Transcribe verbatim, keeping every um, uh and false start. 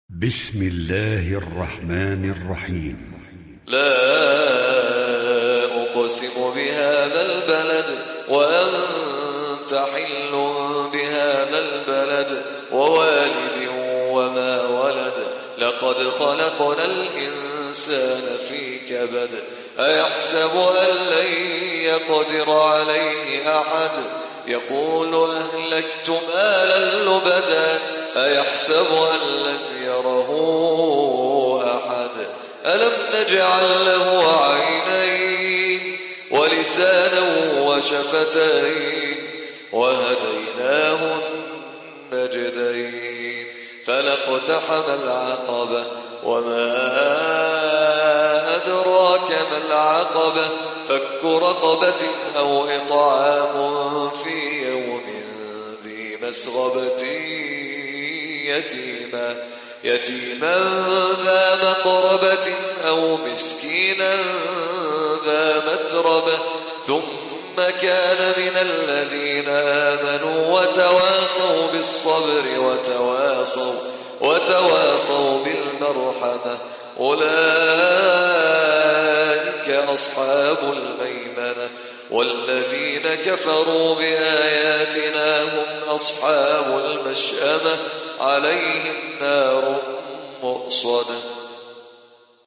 بسم الله الرحمن الرحيم. لا أقسم بهذا البلد وأنت حل بهذا البلد ووالد وما ولد لقد خلقنا الإنسان في كبد أيحسب أن لن يقدر عليه أحد يقول أهلكت مالا لبدا أيحسب أن لم يره أحد ألم نجعل له عينين ولسانا وشفتين وهديناه النجدين فلاقتحم العقبة وما أدراك ما العقبة فك رقبة أو إطعام في يوم ذي مسغبة يتيما يتيما ذا مقربة أو مسكينا ذا متربة ثم كان من الذين آمنوا وتواصوا بالصبر وتواصوا وتواصوا بالمرحمة أولئك أصحاب الميمنة والذين كفروا بآياتنا هم أصحاب المشأمة عليهم نار مؤصدة.